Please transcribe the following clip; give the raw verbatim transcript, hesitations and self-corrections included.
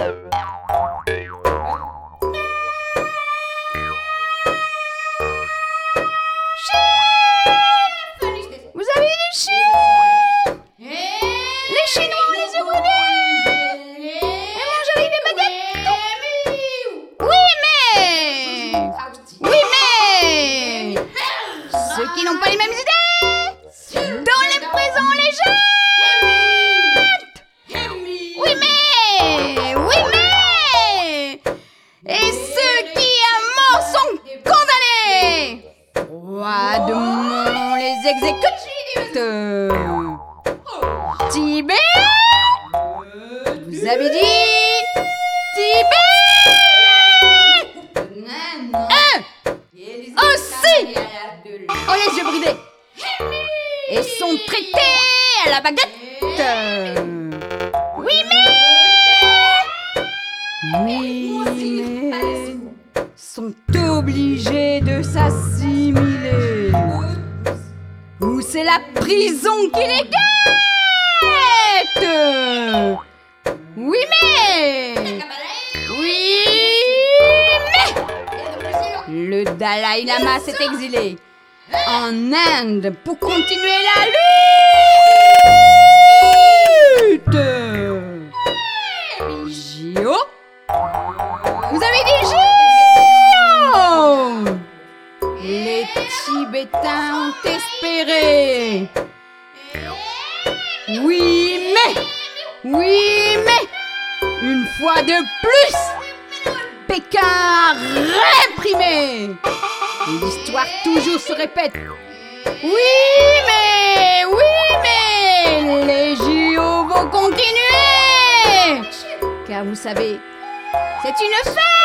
Vous avez des chiens? Les Chinois, les Japonais, ils mangent avec des baguettes. Oui, mais... Oui, mais... Ceux qui n'ont pas les mêmes idées, dans les prisons, les jettent. Oui, mais... Oui, mais... Et ceux qui à mort sont condamnés. Froidement les exécute. Tibet? Vous avez dit Tibet? Un! Aussi! Oh, les yeux bridés! Et sont traités à la baguette! Oui, mais... Oui, mais... sont obligés de s'assimiler. Ou c'est la prison qui les guette? Oui, mais... Oui, mais... Le Dalai Lama s'est exilé en Inde pour continuer la lutte. J O? Vous avez dit J O? Les Tibétains ont espéré. Oui, mais... Oui, mais... Une fois de plus, Pékin a réprimé. L'histoire toujours se répète. Oui, mais... Oui, mais... Les J O vont continuer. Car vous savez, c'est une fête.